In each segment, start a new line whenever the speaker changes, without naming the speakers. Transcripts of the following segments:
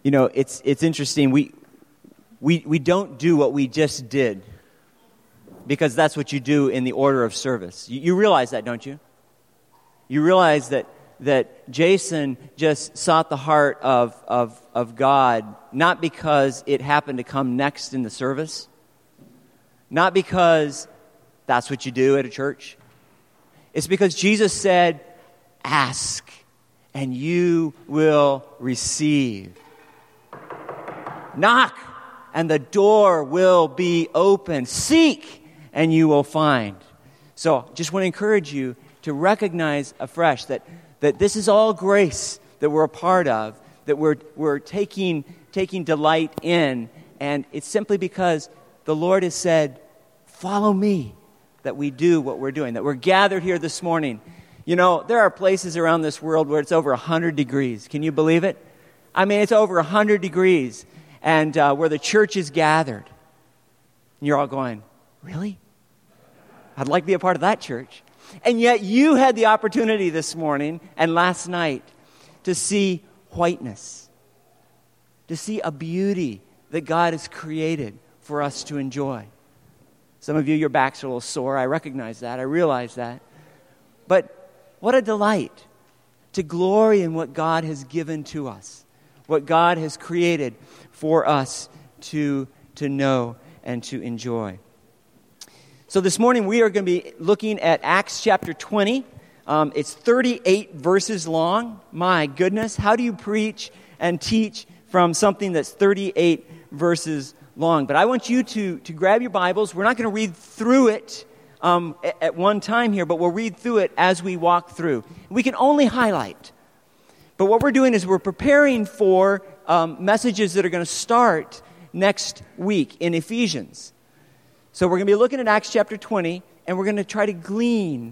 It's interesting. We don't do what we just did because that's what you do in the order of service. You realize that, don't you? You realize that Jason just sought the heart of God, not because it happened to come next in the service, not because that's what you do at a church. It's because Jesus said, ask and you will receive. Knock and the door will be open. Seek and you will find. So just want to encourage you to recognize afresh that this is all grace that we're a part of, that we're taking delight in, and it's simply because the Lord has said, follow me, that we do what we're doing, that we're gathered here this morning. There are places around this world where it's over 100 degrees. Can you believe it? I mean, it's over 100 degrees, and where the church is gathered. And you're all going, really? I'd like to be a part of that church. And yet you had the opportunity this morning and last night to see whiteness, to see a beauty that God has created for us to enjoy. Some of you, your backs are a little sore. I recognize that. I realize that. But what a delight to glory in what God has given to us, what God has created for us to know and to enjoy. So this morning we are going to be looking at Acts chapter 20. It's 38 verses long. My goodness, how do you preach and teach from something that's 38 verses long? But I want you to grab your Bibles. We're not going to read through it at one time here, but we'll read through it as we walk through. We can only highlight. But what we're doing is we're preparing for messages that are going to start next week in Ephesians. So we're going to be looking at Acts chapter 20, and we're going to try to glean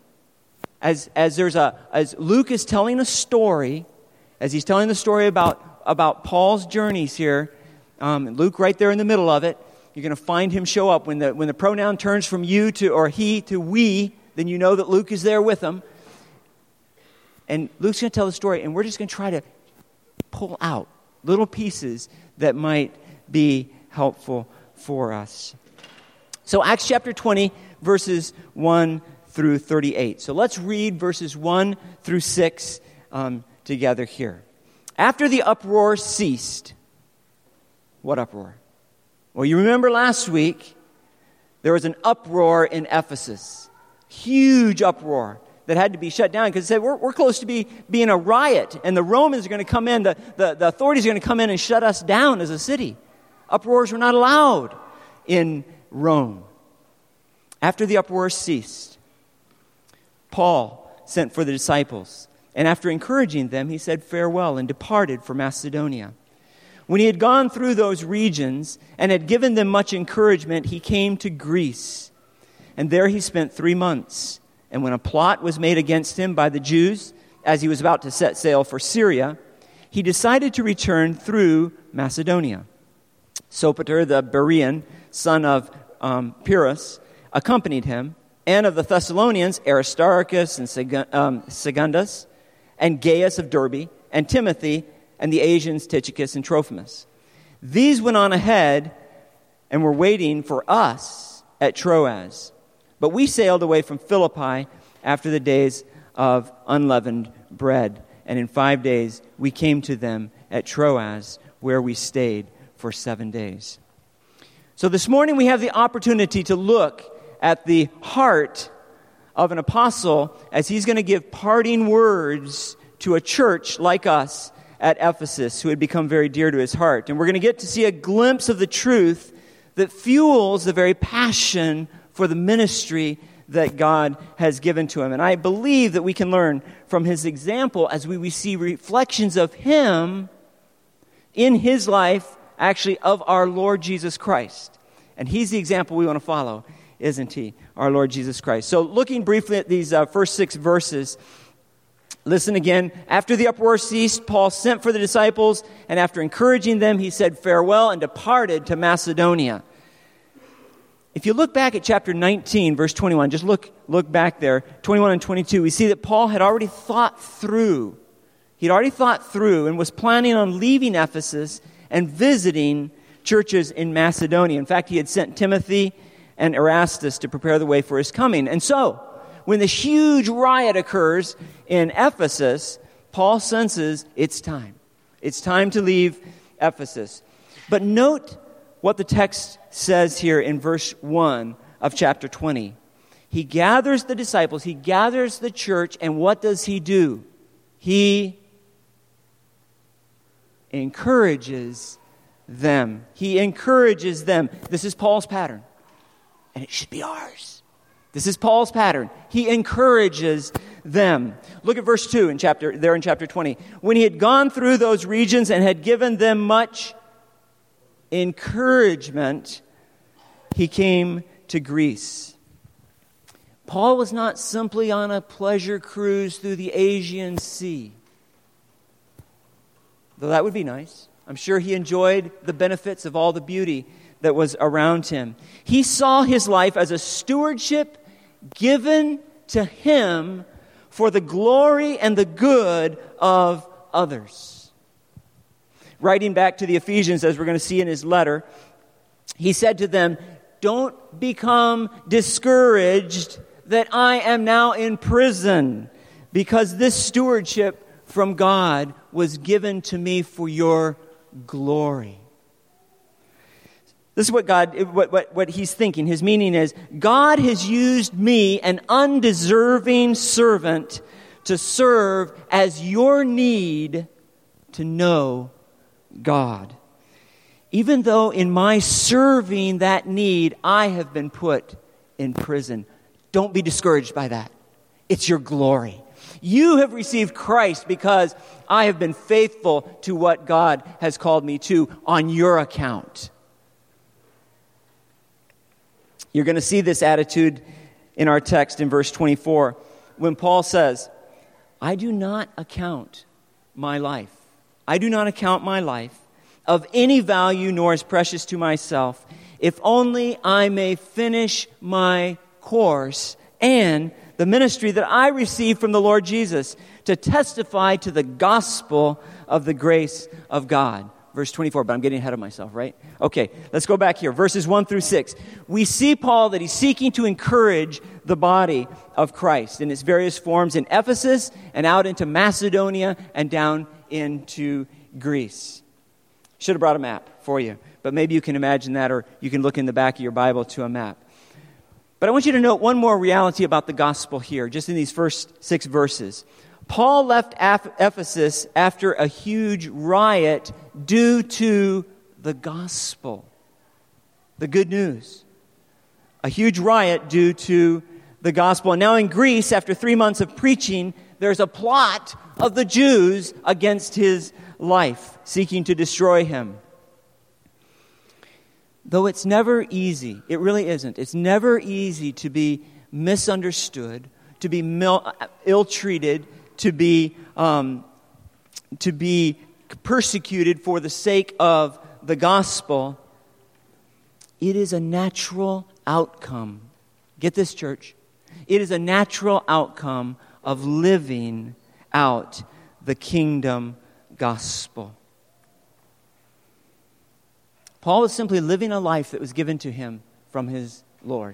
as Luke is telling a story, as he's telling the story about Paul's journeys here. Luke right there in the middle of it. You're going to find him show up when the pronoun turns from you to or he to we. Then you know that Luke is there with him, and Luke's going to tell the story, and we're just going to try to pull out little pieces that might be helpful for us. So Acts chapter 20, verses 1 through 38. So let's read verses 1 through 6 together here. After the uproar ceased. What uproar? Well, you remember last week, there was an uproar in Ephesus. Huge uproar that had to be shut down because it said, we're close to being a riot, and the Romans are going to come in, the authorities are going to come in and shut us down as a city. Uproars were not allowed in Rome. After the uproar ceased, Paul sent for the disciples, and after encouraging them, he said farewell and departed for Macedonia. When he had gone through those regions and had given them much encouragement, he came to Greece, and there he spent 3 months. And when a plot was made against him by the Jews, as he was about to set sail for Syria, he decided to return through Macedonia. Sopater, the Berean, son of Pyrrhus, accompanied him, and of the Thessalonians, Aristarchus and Secundus, and Gaius of Derbe, and Timothy, and the Asians, Tychicus and Trophimus. These went on ahead and were waiting for us at Troas. But we sailed away from Philippi after the days of unleavened bread. And in 5 days we came to them at Troas, where we stayed for 7 days. So this morning we have the opportunity to look at the heart of an apostle as he's going to give parting words to a church like us at Ephesus who had become very dear to his heart. And we're going to get to see a glimpse of the truth that fuels the very passion for the ministry that God has given to him. And I believe that we can learn from his example as we see reflections of him in his life, actually of our Lord Jesus Christ. And he's the example we want to follow, isn't he? Our Lord Jesus Christ. So looking briefly at these first 6 verses, listen again. After the uproar ceased, Paul sent for the disciples, and after encouraging them, he said farewell and departed to Macedonia. If you look back at chapter 19, verse 21, just look back there, 21 and 22, we see that Paul had already thought through He'd already thought through and was planning on leaving Ephesus and visiting churches in Macedonia. In fact, he had sent Timothy and Erastus to prepare the way for his coming. And so, when this huge riot occurs in Ephesus, Paul senses it's time. It's time to leave Ephesus. But note what the text says here in verse 1 of chapter 20. He gathers the disciples, he gathers the church, and what does he do? He encourages them. He encourages them. This is Paul's pattern, and it should be ours. This is Paul's pattern. He encourages them. Look at verse 2 in chapter 20. When he had gone through those regions and had given them much encouragement, he came to Greece. Paul was not simply on a pleasure cruise through the Aegean Sea, though that would be nice. I'm sure he enjoyed the benefits of all the beauty that was around him. He saw his life as a stewardship given to him for the glory and the good of others. Writing back to the Ephesians, as we're going to see in his letter, he said to them, "Don't become discouraged that I am now in prison, because this stewardship from God was given to me for your glory." This is what he's thinking. His meaning is, God has used me, an undeserving servant, to serve as your need to know God. Even though in my serving that need, I have been put in prison. Don't be discouraged by that. It's your glory. You have received Christ because I have been faithful to what God has called me to on your account. You're going to see this attitude in our text in verse 24 when Paul says, I do not account my life of any value nor as precious to myself, if only I may finish my course and the ministry that I received from the Lord Jesus to testify to the gospel of the grace of God. Verse 24, but I'm getting ahead of myself, right? Okay, let's go back here. Verses 1 through 6. We see Paul that he's seeking to encourage the body of Christ in its various forms in Ephesus and out into Macedonia and down into Greece. Should have brought a map for you, but maybe you can imagine that, or you can look in the back of your Bible to a map. But I want you to note one more reality about the gospel here, just in these first 6 verses. Paul left Ephesus after a huge riot due to the gospel, the good news. A huge riot due to the gospel. And now in Greece, after 3 months of preaching, there's a plot of the Jews against his life, seeking to destroy him. Though it's never easy, it really isn't. It's never easy to be misunderstood, to be ill-treated, to be persecuted for the sake of the gospel. It is a natural outcome. Get this, church. It is a natural outcome of living out the kingdom gospel. Paul was simply living a life that was given to him from his Lord.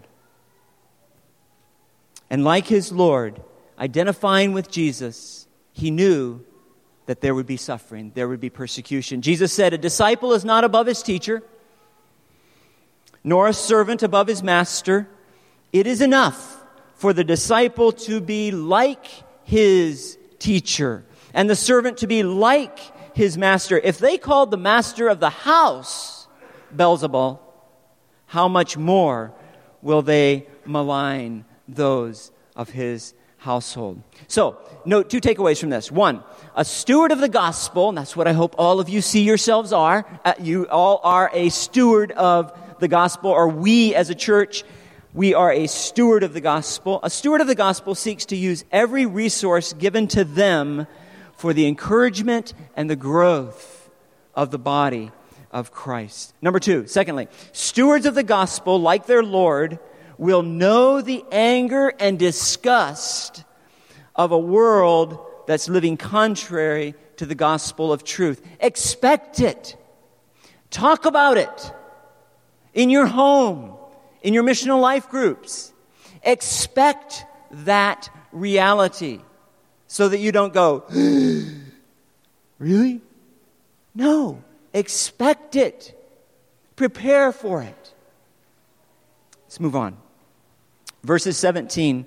And like his Lord, identifying with Jesus, he knew that there would be suffering, there would be persecution. Jesus said, a disciple is not above his teacher, nor a servant above his master. It is enough for the disciple to be like his teacher, and the servant to be like his master. If they called the master of the house Beelzebul, how much more will they malign those of his household? So, note 2 takeaways from this. 1, a steward of the gospel, and that's what I hope all of you see yourselves are. You all are a steward of the gospel, or we as a church, we are a steward of the gospel. A steward of the gospel seeks to use every resource given to them for the encouragement and the growth of the body of Christ. Number 2, secondly, stewards of the gospel, like their Lord, will know the anger and disgust of a world that's living contrary to the gospel of truth. Expect it. Talk about it in your home, in your missional life groups. Expect that reality so that you don't go, really? No, expect it. Prepare for it. Let's move on. Verses 7 through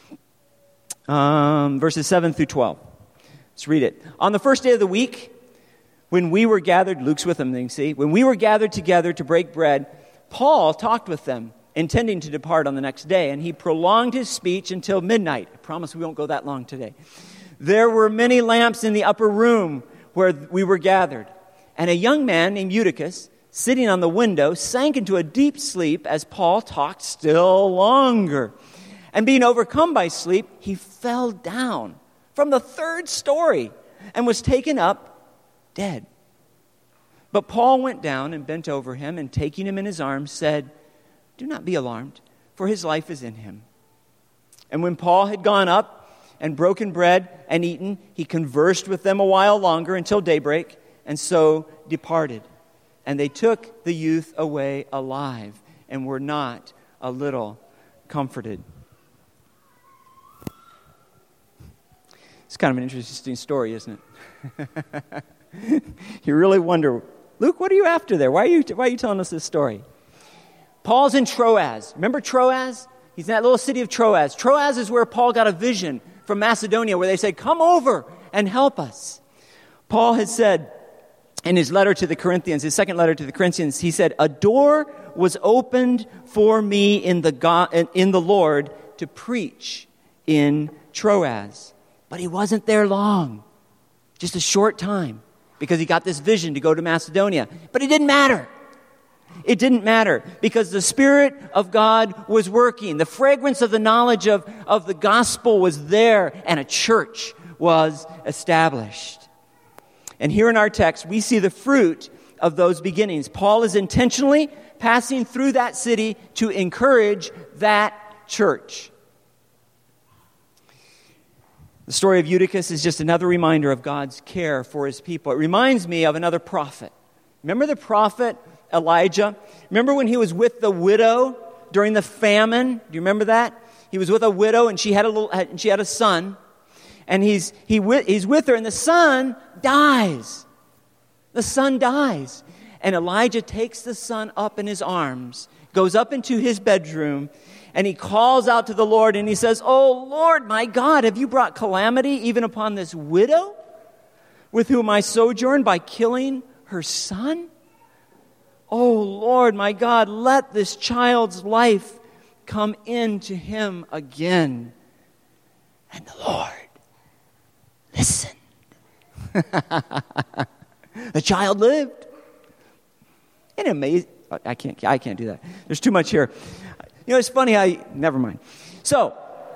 12. Let's read it. On the first day of the week, when we were gathered, Luke's with them, you see. When we were gathered together to break bread, Paul talked with them, intending to depart on the next day, and he prolonged his speech until midnight. I promise we won't go that long today. There were many lamps in the upper room where we were gathered, and a young man named Eutychus, sitting on the window, sank into a deep sleep as Paul talked still longer. And being overcome by sleep, he fell down from the third story and was taken up dead. But Paul went down and bent over him, and taking him in his arms, said, "Do not be alarmed, for his life is in him." And when Paul had gone up and broken bread and eaten, he conversed with them a while longer until daybreak, and so departed. And they took the youth away alive and were not a little comforted. It's kind of an interesting story, isn't it? You really wonder, Luke, what are you after there? Why are you telling us this story? Paul's in Troas. Remember Troas? He's in that little city of Troas. Troas is where Paul got a vision from Macedonia where they said, "Come over and help us." Paul had said in his letter to the Corinthians, his second letter to the Corinthians, he said, "A door was opened for me in the Lord to preach in Troas." But he wasn't there long, just a short time, because he got this vision to go to Macedonia. But it didn't matter. It didn't matter because the Spirit of God was working. The fragrance of the knowledge of the gospel was there, and a church was established. And here in our text, we see the fruit of those beginnings. Paul is intentionally passing through that city to encourage that church. The story of Eutychus is just another reminder of God's care for his people. It reminds me of another prophet. Remember the prophet Elijah? Remember when he was with the widow during the famine? Do you remember that? He was with a widow, and she had a son. And he's with her, and the son dies. The son dies. And Elijah takes the son up in his arms, goes up into his bedroom, and he calls out to the Lord, and he says, "Oh, Lord, my God, have you brought calamity even upon this widow with whom I sojourn by killing her son? Oh, Lord, my God, let this child's life come into him again." And the Lord listened. The child lived. Isn't it amazing? I can't do that. There's too much here. You know, it's funny never mind. So,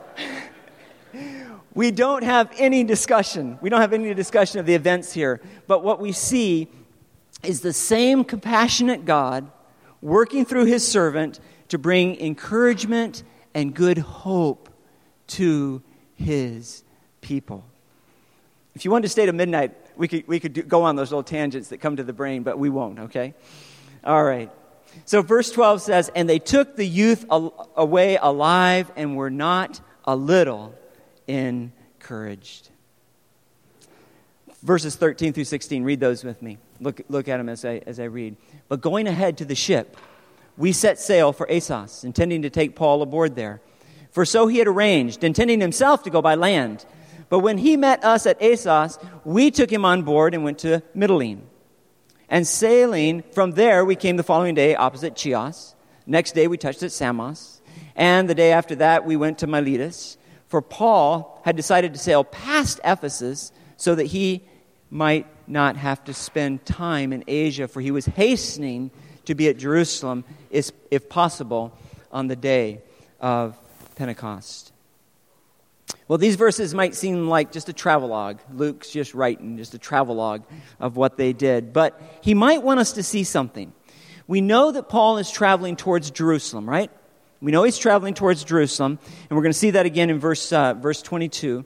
we don't have any discussion. We don't have any discussion of the events here. But what we see is the same compassionate God working through his servant to bring encouragement and good hope to his people. If you wanted to stay to midnight, we could go on those little tangents that come to the brain, but we won't, okay? All right. So verse 12 says, "And they took the youth away alive and were not a little encouraged." Verses 13 through 16, read those with me. Look at them as I read. "But going ahead to the ship, we set sail for Assos, intending to take Paul aboard there. For so he had arranged, intending himself to go by land. But when he met us at Assos, we took him on board and went to Mytilene. And sailing from there, we came the following day opposite Chios. Next day, we touched at Samos. And the day after that, we went to Miletus. For Paul had decided to sail past Ephesus so that he might not have to spend time in Asia, for he was hastening to be at Jerusalem, if possible, on the day of Pentecost." Well, these verses might seem like just a travelogue. Luke's just writing just a travelogue of what they did. But he might want us to see something. We know that Paul is traveling towards Jerusalem, right? We know he's traveling towards Jerusalem. And we're going to see that again in verse 22.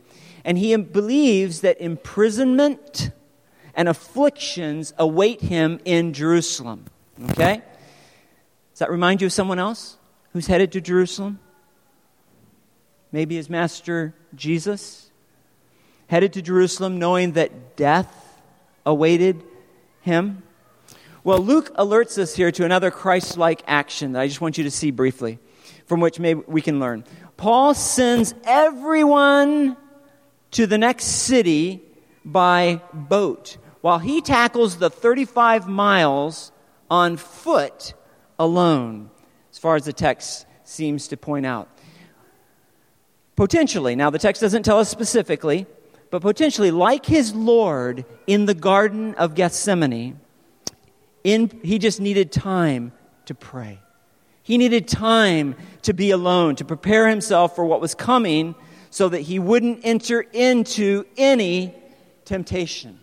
And he believes that imprisonment and afflictions await him in Jerusalem. Okay? Does that remind you of someone else who's headed to Jerusalem? Maybe his master Jesus? Headed to Jerusalem knowing that death awaited him? Well, Luke alerts us here to another Christ-like action that I just want you to see briefly, from which maybe we can learn. Paul sends everyone to the next city by boat, while he tackles the 35 miles on foot alone, as far as the text seems to point out. Potentially, now the text doesn't tell us specifically, but potentially, like his Lord in the Garden of Gethsemane, he just needed time to pray. He needed time to be alone, to prepare himself for what was coming so that he wouldn't enter into any temptation,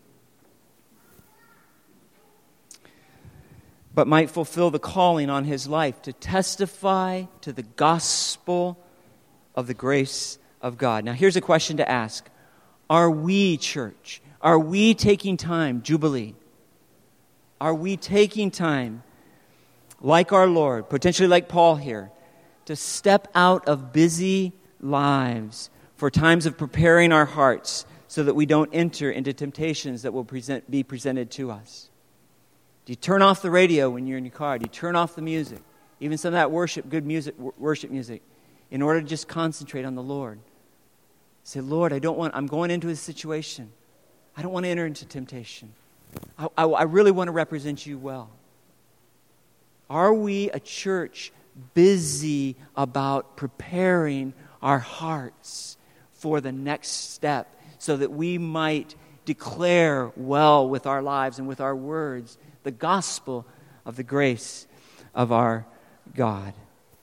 but might fulfill the calling on his life to testify to the gospel of the grace of God. Now, here's a question to ask. Are we, church, are we taking time, Jubilee? Are we taking time, like our Lord, potentially like Paul here, to step out of busy lives for times of preparing our hearts so that we don't enter into temptations that will be presented to us? Do you turn off the radio when you're in your car? Do you turn off the music? Even some of that worship music, in order to just concentrate on the Lord. Say, Lord, I'm going into a situation. I don't want to enter into temptation. I really want to represent you well. Are we a church busy about preparing our hearts for the next step so that we might declare well with our lives and with our words the gospel of the grace of our God?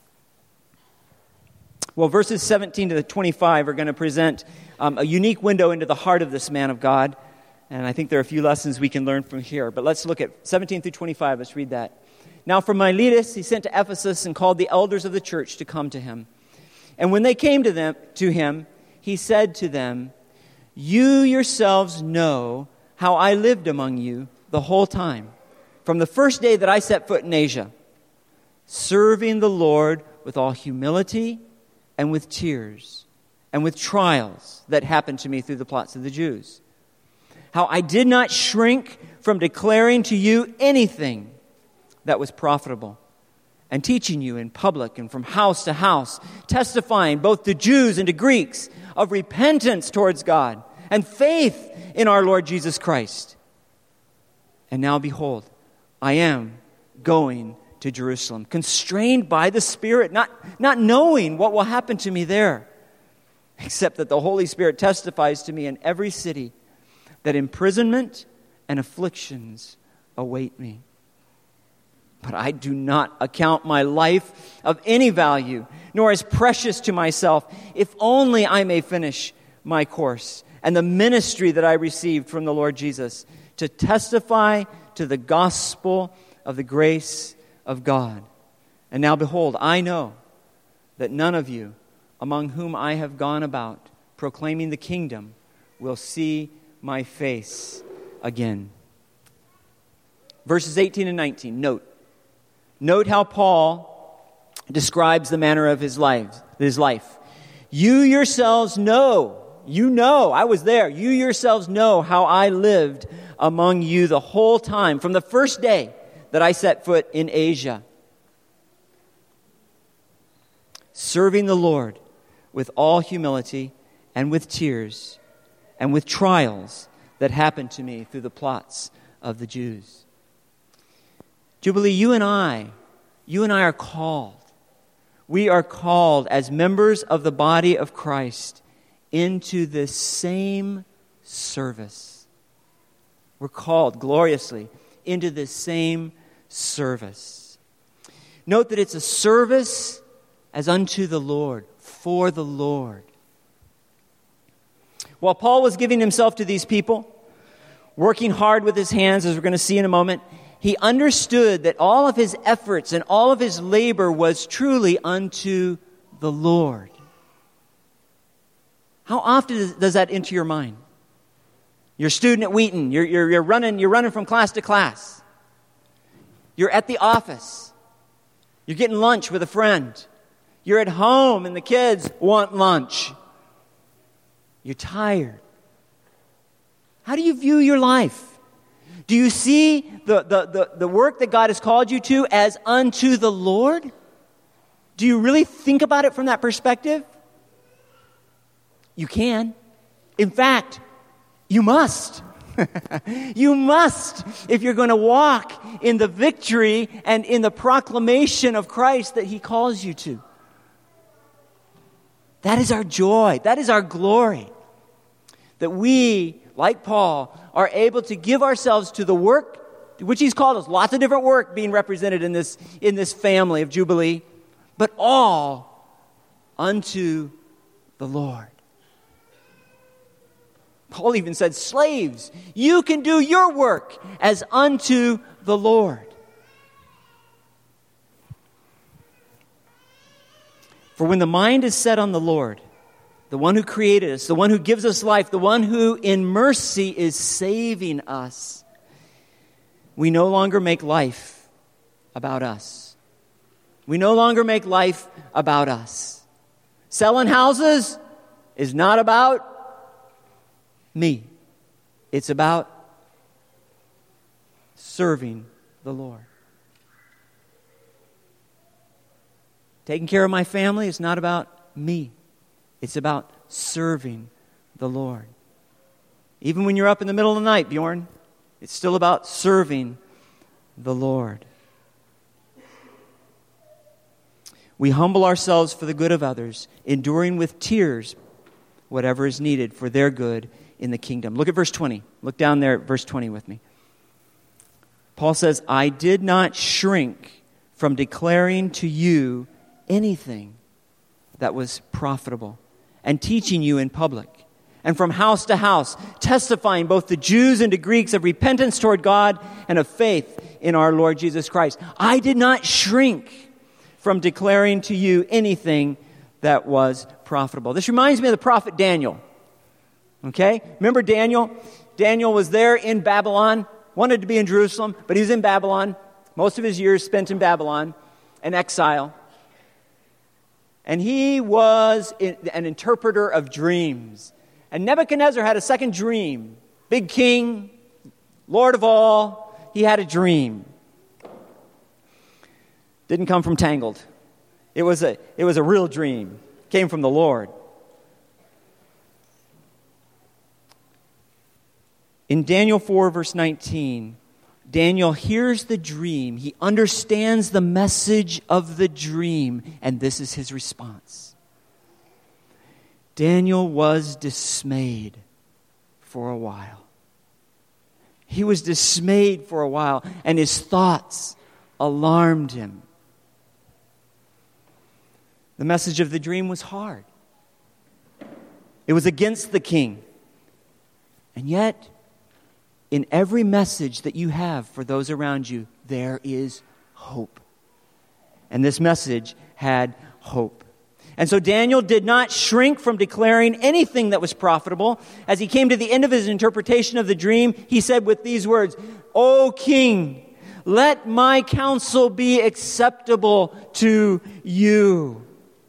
Well, verses 17 to 25 are going to present a unique window into the heart of this man of God. And I think there are a few lessons we can learn from here. But let's look at 17 through 25. Let's read that. Now from Miletus he sent to Ephesus and called the elders of the church to come to him. And when they came to him, he said to them, "You yourselves know how I lived among you the whole time, from the first day that I set foot in Asia, serving the Lord with all humility and with tears and with trials that happened to me through the plots of the Jews. How I did not shrink from declaring to you anything that was profitable, and teaching you in public and from house to house, testifying both to Jews and to Greeks of repentance towards God and faith in our Lord Jesus Christ. And now behold, I am going to Jerusalem, constrained by the Spirit, not knowing what will happen to me there, except that the Holy Spirit testifies to me in every city that imprisonment and afflictions await me. But I do not account my life of any value, nor as precious to myself, if only I may finish my course and the ministry that I received from the Lord Jesus, to testify to the gospel of the grace of God. And now behold, I know that none of you among whom I have gone about proclaiming the kingdom will see my face again." Verses 18 and 19, Note how Paul describes the manner of his life. You yourselves know, I was there. You yourselves know how I lived among you the whole time, from the first day that I set foot in Asia, serving the Lord with all humility and with tears and with trials that happened to me through the plots of the Jews. Jubilee, you and I are called. We are called as members of the body of Christ into this same service. We're called gloriously into this same service. Note that it's a service as unto the Lord, for the Lord. While Paul was giving himself to these people, working hard with his hands, as we're going to see in a moment, he understood that all of his efforts and all of his labor was truly unto the Lord. How often does that enter your mind? You're a student at Wheaton. You're running from class to class. You're at the office. You're getting lunch with a friend. You're at home and the kids want lunch. You're tired. How do you view your life? Do you see the work that God has called you to as unto the Lord? Do you really think about it from that perspective? You can. In fact, you must. You must if you're going to walk in the victory and in the proclamation of Christ that He calls you to. That is our joy. That is our glory. That we, like Paul, are able to give ourselves to the work to which He's called us. Lots of different work being represented in this family of Jubilee, but all unto the Lord. Paul even said, slaves, you can do your work as unto the Lord. For when the mind is set on the Lord, the one who created us, the one who gives us life, the one who in mercy is saving us, we no longer make life about us. We no longer make life about us. Selling houses is not about me. It's about serving the Lord. Taking care of my family is not about me. It's about serving the Lord. Even when you're up in the middle of the night, Bjorn, it's still about serving the Lord. We humble ourselves for the good of others, enduring with tears whatever is needed for their good in the kingdom. Look at verse 20. Look down there at verse 20 with me. Paul says, I did not shrink from declaring to you anything that was profitable and teaching you in public and from house to house, testifying both to Jews and to Greeks of repentance toward God and of faith in our Lord Jesus Christ. I did not shrink from declaring to you anything that was profitable. This reminds me of the prophet Daniel. Okay? Remember Daniel? Daniel was there in Babylon, wanted to be in Jerusalem, but he was in Babylon. Most of his years spent in Babylon, in exile. And he was an interpreter of dreams. And Nebuchadnezzar had a second dream. Big king, Lord of all, he had a dream. Didn't come from Tangled. It was a real dream. Came from the Lord. In Daniel 4, verse 19, Daniel hears the dream. He understands the message of the dream. And this is his response. Daniel was dismayed for a while. He was dismayed for a while, and his thoughts alarmed him. The message of the dream was hard. It was against the king. And yet, in every message that you have for those around you, there is hope. And this message had hope. And so Daniel did not shrink from declaring anything that was profitable. As he came to the end of his interpretation of the dream, he said with these words, O king, let my counsel be acceptable to you.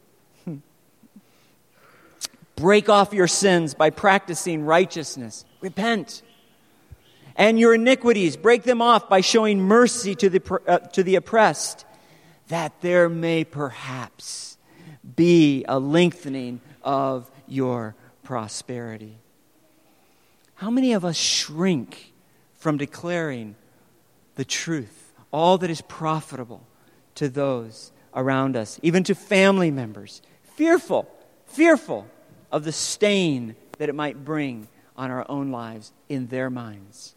Break off your sins by practicing righteousness. Repent. And your iniquities, break them off by showing mercy to the oppressed, that there may perhaps be a lengthening of your prosperity. How many of us shrink from declaring the truth, all that is profitable to those around us, even to family members, fearful of the stain that it might bring on our own lives in their minds?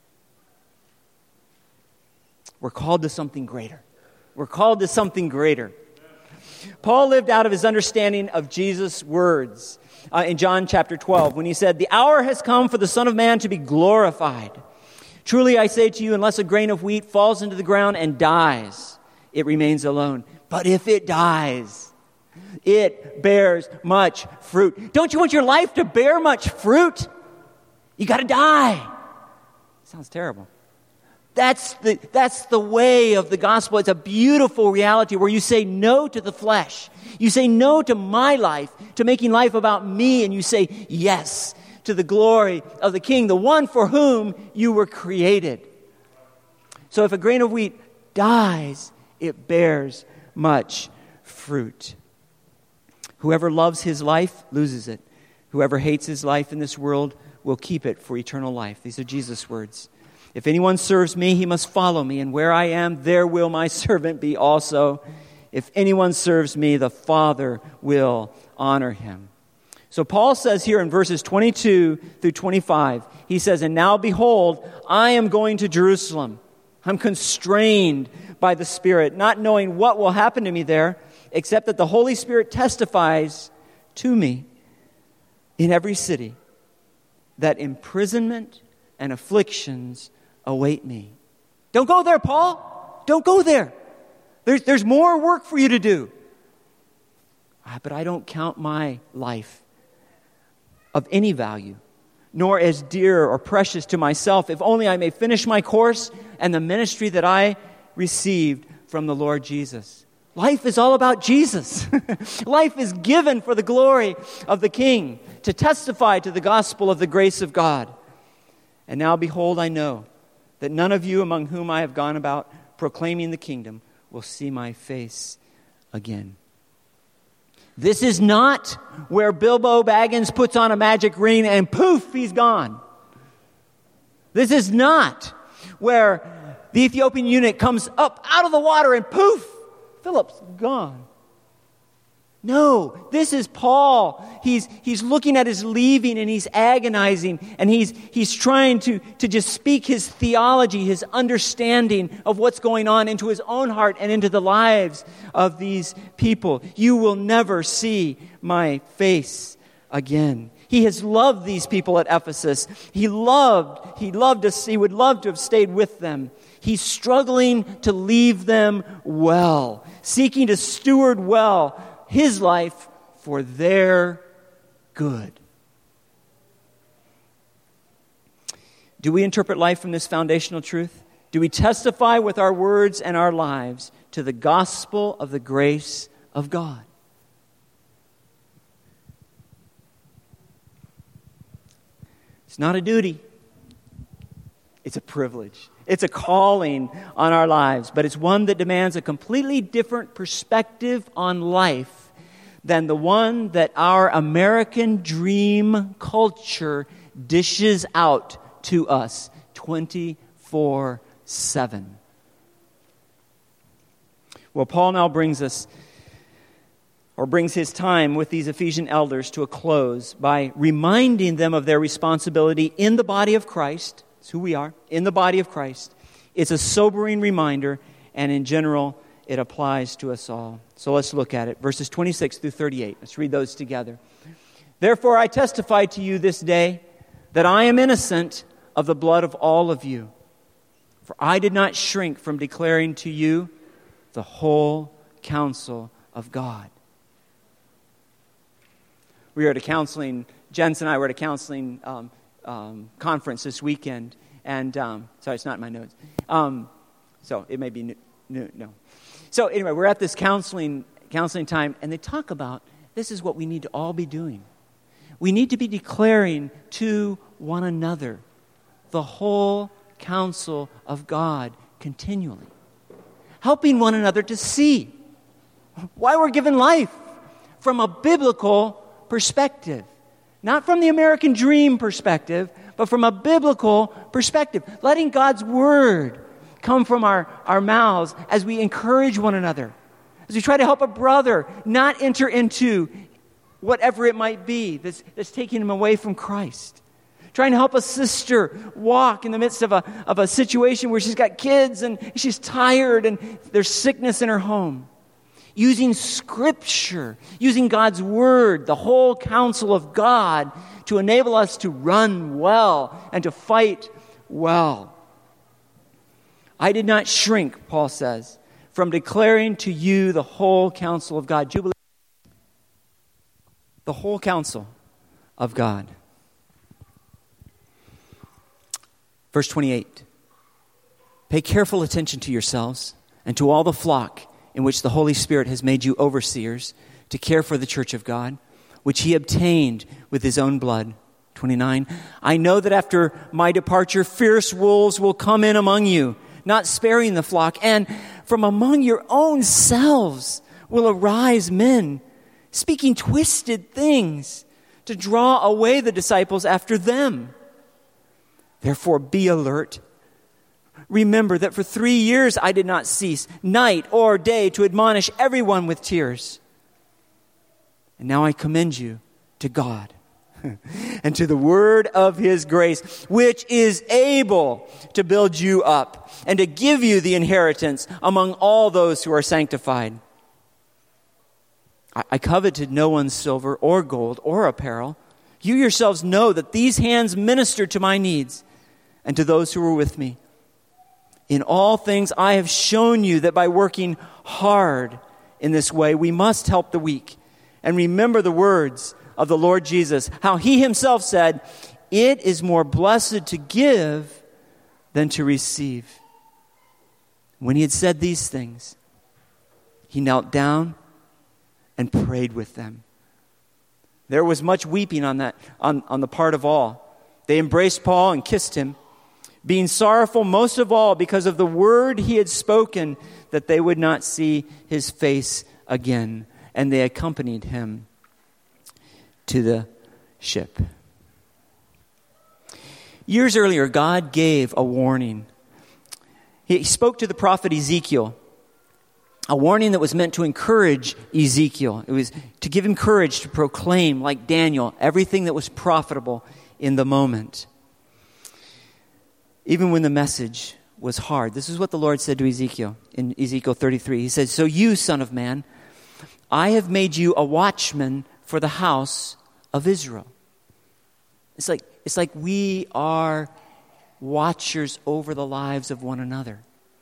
We're called to something greater. We're called to something greater. Paul lived out of his understanding of Jesus' words in John chapter 12 when he said, the hour has come for the Son of Man to be glorified. Truly I say to you, unless a grain of wheat falls into the ground and dies, it remains alone. But if it dies, It bears much fruit. Don't you want your life to bear much fruit? You got to die. Sounds terrible. That's the way of the gospel. It's a beautiful reality where you say no to the flesh. You say no to my life, to making life about me, and you say yes to the glory of the King, the one for whom you were created. So if a grain of wheat dies, it bears much fruit. Whoever loves his life loses it. Whoever hates his life in this world will keep it for eternal life. These are Jesus' words. If anyone serves me, he must follow me, and where I am, there will my servant be also. If anyone serves me, the Father will honor him. So Paul says here in verses 22 through 25, he says, and now behold, I am going to Jerusalem. I'm constrained by the Spirit, not knowing what will happen to me there, except that the Holy Spirit testifies to me in every city that imprisonment and afflictions await me. Don't go there, Paul. Don't go there. There's more work for you to do. But I don't count my life of any value, nor as dear or precious to myself, if only I may finish my course and the ministry that I received from the Lord Jesus. Life is all about Jesus. Life is given for the glory of the King, to testify to the gospel of the grace of God. And now, behold, I know that none of you among whom I have gone about proclaiming the kingdom will see my face again. This is not where Bilbo Baggins puts on a magic ring and poof, he's gone. This is not where the Ethiopian eunuch comes up out of the water and poof, Philip's gone. No, this is Paul. He's looking at his leaving and he's agonizing and he's trying to just speak his theology, his understanding of what's going on into his own heart and into the lives of these people. You will never see my face again. He has loved these people at Ephesus. He loved us. He would love to have stayed with them. He's struggling to leave them well, seeking to steward well his life for their good. Do we interpret life from this foundational truth? Do we testify with our words and our lives to the gospel of the grace of God? It's not a duty. It's a privilege. It's a calling on our lives, but it's one that demands a completely different perspective on life than the one that our American dream culture dishes out to us 24/7. Well, Paul now brings his time with these Ephesian elders to a close by reminding them of their responsibility in the body of Christ. It's who we are, in the body of Christ. It's a sobering reminder, and in general, it applies to us all. So let's look at it. Verses 26 through 38. Let's read those together. Therefore, I testify to you this day that I am innocent of the blood of all of you. For I did not shrink from declaring to you the whole counsel of God. We were at a counseling, Jens and I were at a counseling conference this weekend. And, sorry, it's not in my notes. So it may be no. So anyway, we're at this counseling time, and they talk about this is what we need to all be doing. We need to be declaring to one another the whole counsel of God continually. Helping one another to see why we're given life from a biblical perspective. Not from the American dream perspective, but from a biblical perspective. Letting God's word come from our mouths as we encourage one another. As we try to help a brother not enter into whatever it might be that's taking him away from Christ. Trying to help a sister walk in the midst of a situation where she's got kids and she's tired and there's sickness in her home. Using Scripture, using God's Word, the whole counsel of God to enable us to run well and to fight well. I did not shrink, Paul says, from declaring to you the whole counsel of God. Jubilee, the whole counsel of God. Verse 28. Pay careful attention to yourselves and to all the flock in which the Holy Spirit has made you overseers to care for the church of God, which he obtained with his own blood. 29. I know that after my departure, fierce wolves will come in among you, not sparing the flock, and from among your own selves will arise men, speaking twisted things to draw away the disciples after them. Therefore, be alert. Remember that for 3 years I did not cease, night or day, to admonish everyone with tears. And now I commend you to God and to the word of his grace, which is able to build you up and to give you the inheritance among all those who are sanctified. I coveted no one's silver or gold or apparel. You yourselves know that these hands ministered to my needs and to those who were with me. In all things I have shown you that by working hard in this way, we must help the weak. And remember the words of the Lord Jesus, how he himself said, it is more blessed to give than to receive. When he had said these things, he knelt down and prayed with them. There was much weeping on the part of all. They embraced Paul and kissed him, being sorrowful most of all because of the word he had spoken, that they would not see his face again. And they accompanied him to the ship. Years earlier, God gave a warning. He spoke to the prophet Ezekiel, a warning that was meant to encourage Ezekiel. It was to give him courage to proclaim, like Daniel, everything that was profitable in the moment. Even when the message was hard. This is what the Lord said to Ezekiel in Ezekiel 33. He said, so you, son of man, I have made you a watchman for the house of Israel. It's like we are watchers over the lives of one another.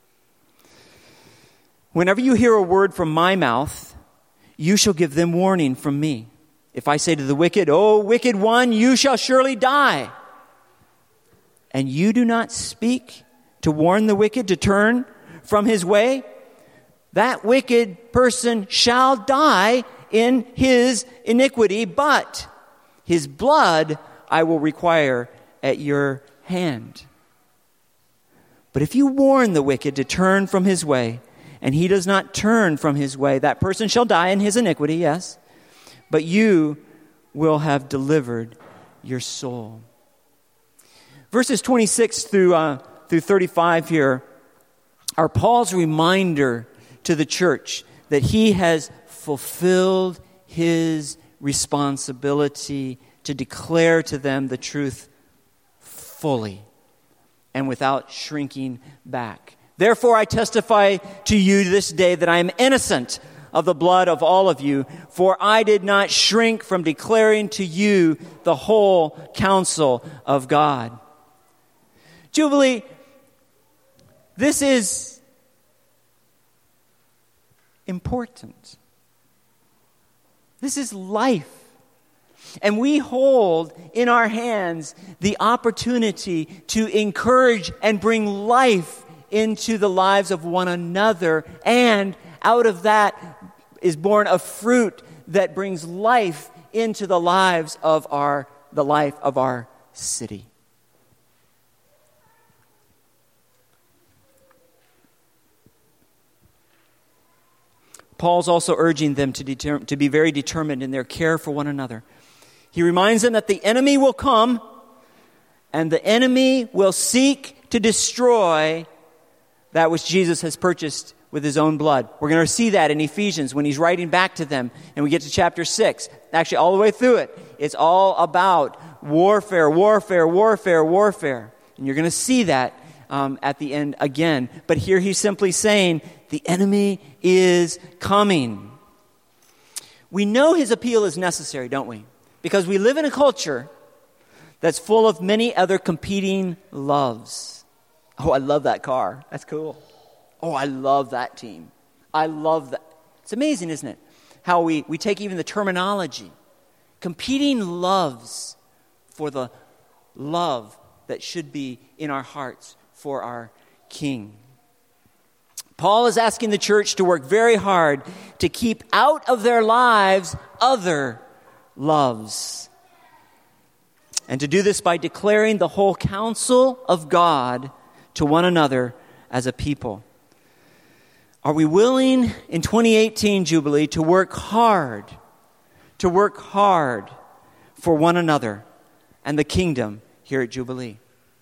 Whenever you hear a word from my mouth, you shall give them warning from me. If I say to the wicked, O wicked one, you shall surely die, and you do not speak to warn the wicked to turn from his way, that wicked person shall die in his iniquity, but his blood I will require at your hand. But if you warn the wicked to turn from his way, and he does not turn from his way, that person shall die in his iniquity, yes, but you will have delivered your soul. Verses 26 through 35 here are Paul's reminder to the church that he has fulfilled his responsibility to declare to them the truth fully and without shrinking back. Therefore, I testify to you this day that I am innocent of the blood of all of you, for I did not shrink from declaring to you the whole counsel of God. Jubilee, this is important. This is life. And we hold in our hands the opportunity to encourage and bring life into the lives of one another. And out of that is born a fruit that brings life into the life of our city. Paul's also urging them to be very determined in their care for one another. He reminds them that the enemy will come, and the enemy will seek to destroy that which Jesus has purchased with his own blood. We're going to see that in Ephesians when he's writing back to them, and we get to chapter 6. Actually, all the way through it, it's all about warfare. And you're going to see that at the end again. But here he's simply saying, the enemy is coming. We know his appeal is necessary, don't we? Because we live in a culture that's full of many other competing loves. Oh, I love that car. That's cool. Oh, I love that team. I love that. It's amazing, isn't it? How we take even the terminology Competing loves for the love that should be in our hearts for our King. Paul is asking the church to work very hard to keep out of their lives other loves. And to do this by declaring the whole counsel of God to one another as a people. Are we willing in 2018 Jubilee to work hard for one another and the kingdom here at Jubilee?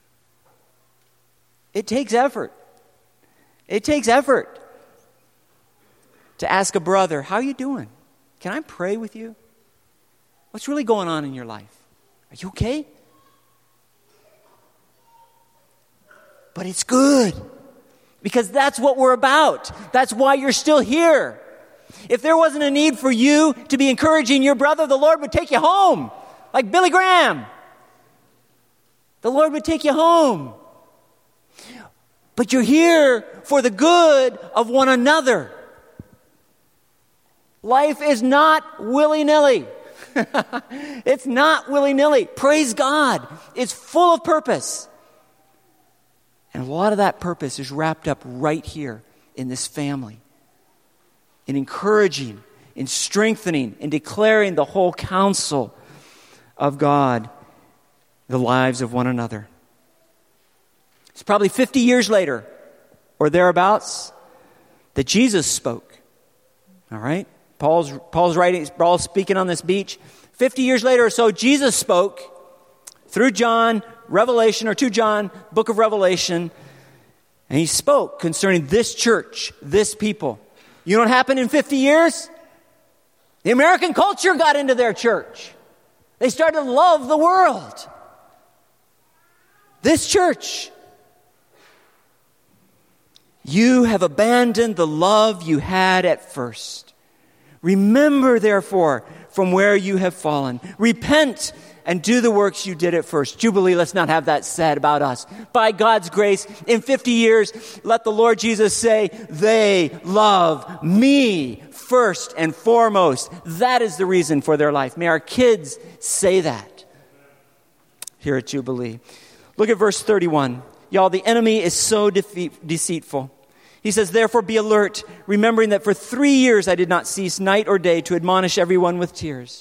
It takes effort. It takes effort to ask a brother, how are you doing? Can I pray with you? What's really going on in your life? Are you okay? But it's good. Because that's what we're about. That's why you're still here. If there wasn't a need for you to be encouraging your brother, the Lord would take you home. Like Billy Graham. The Lord would take you home. But you're here for the good of one another. Life is not willy-nilly. It's not willy-nilly. Praise God. It's full of purpose. And a lot of that purpose is wrapped up right here in this family. In encouraging, in strengthening, in declaring the whole counsel of God, the lives of one another. It's probably 50 years later, or thereabouts, that Jesus spoke. All right? Paul's speaking on this beach. 50 years later or so, Jesus spoke through John, Revelation, or to John, book of Revelation, and he spoke concerning this church, this people. You know what happened in 50 years? The American culture got into their church. They started to love the world. This church. You have abandoned the love you had at first. Remember, therefore, from where you have fallen. Repent and do the works you did at first. Jubilee, let's not have that said about us. By God's grace, in 50 years, let the Lord Jesus say, they love me first and foremost. That is the reason for their life. May our kids say that here at Jubilee. Look at verse 31. Y'all, the enemy is so deceitful. He says, therefore be alert, remembering that for 3 years I did not cease night or day to admonish everyone with tears.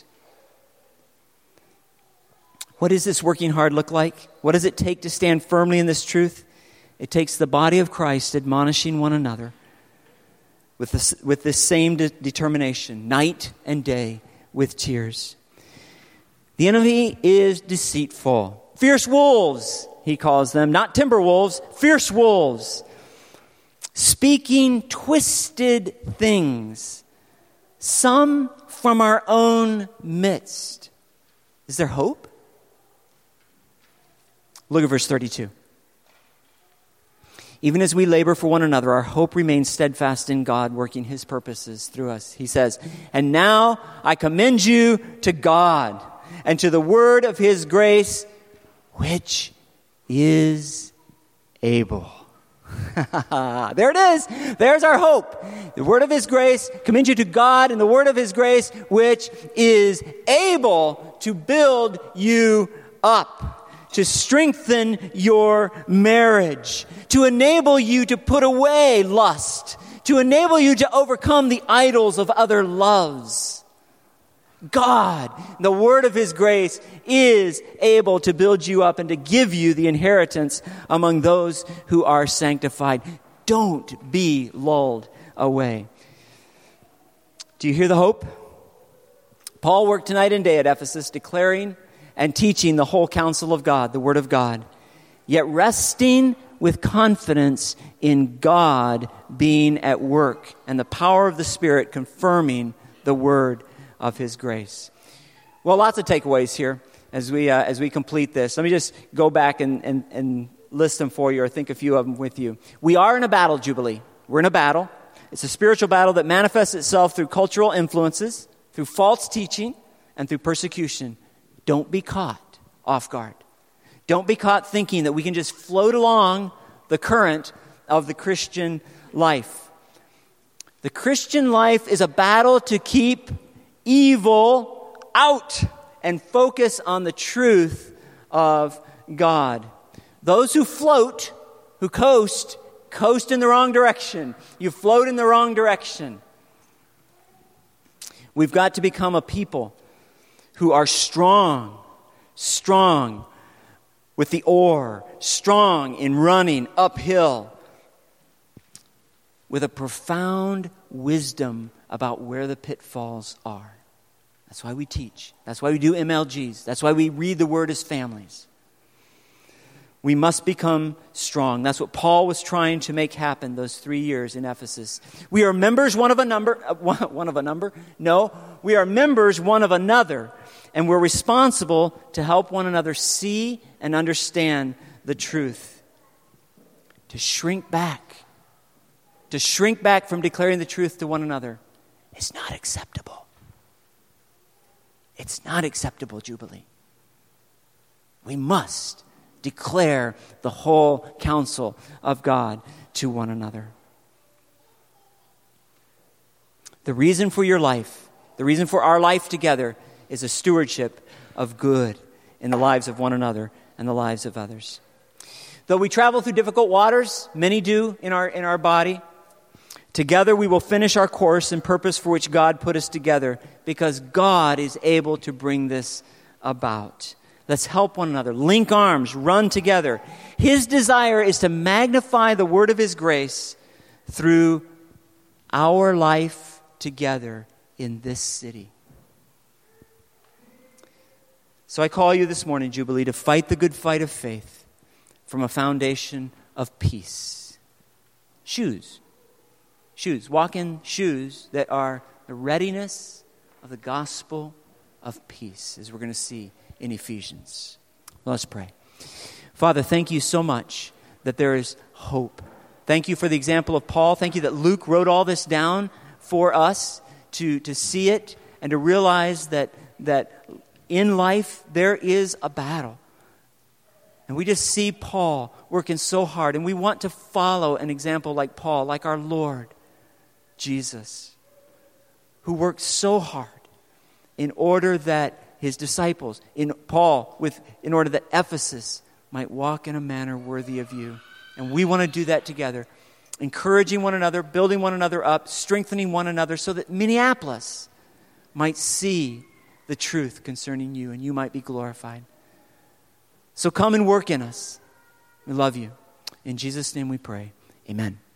What does this working hard look like? What does it take to stand firmly in this truth? It takes the body of Christ admonishing one another with this same determination, night and day with tears. The enemy is deceitful. Fierce wolves, he calls them, not timber wolves, fierce wolves. Speaking twisted things, some from our own midst. Is there hope? Look at verse 32. Even as we labor for one another, our hope remains steadfast in God, working his purposes through us. He says, and now I commend you to God and to the word of his grace, which is able. There it is. There's our hope. The word of his grace, commend you to God and the word of his grace, which is able to build you up, to strengthen your marriage, to enable you to put away lust, to enable you to overcome the idols of other loves. God, the word of his grace, is able to build you up and to give you the inheritance among those who are sanctified. Don't be lulled away. Do you hear the hope? Paul worked night and day at Ephesus, declaring and teaching the whole counsel of God, the word of God, yet resting with confidence in God being at work and the power of the Spirit confirming the word of his grace. Well, lots of takeaways here as we complete this. Let me just go back and list them for you, or think a few of them with you. We are in a battle, Jubilee. We're in a battle. It's a spiritual battle that manifests itself through cultural influences, through false teaching, and through persecution. Don't be caught off guard. Don't be caught thinking that we can just float along the current of the Christian life. The Christian life is a battle to keep evil out. and focus on the truth of God. Those who float, who coast in the wrong direction. You float in the wrong direction. We've got to become a people who are strong with the oar, strong in running uphill, with a profound wisdom about where the pitfalls are. That's why we teach. That's why we do MLGs. That's why we read the Word as families. We must become strong. That's what Paul was trying to make happen those 3 years in Ephesus. We are members one of a number. No, we are members one of another. And we're responsible to help one another see and understand the truth. To shrink back from declaring the truth to one another is not acceptable. It's not acceptable, Jubilee. We must declare the whole counsel of God to one another. The reason for your life, the reason for our life together, is a stewardship of good in the lives of one another and the lives of others. Though we travel through difficult waters, many do in our body, together we will finish our course and purpose for which God put us together, because God is able to bring this about. Let's help one another. Link arms, run together. His desire is to magnify the word of His grace through our life together in this city. So I call you this morning, Jubilee, to fight the good fight of faith from a foundation of peace. Shoes. Walk in shoes that are the readiness of the gospel of peace, as we're going to see in Ephesians. Let's pray. Father, thank you so much that there is hope. Thank you for the example of Paul. Thank you that Luke wrote all this down for us to see it and to realize that in life there is a battle. And we just see Paul working so hard, and we want to follow an example like Paul, like our Lord Jesus, who worked so hard in order that his disciples, in order that Ephesus might walk in a manner worthy of you. And we want to do that together, encouraging one another, building one another up, strengthening one another, so that Minneapolis might see the truth concerning you and you might be glorified. So come and work in us. We love you. In Jesus' name we pray. Amen.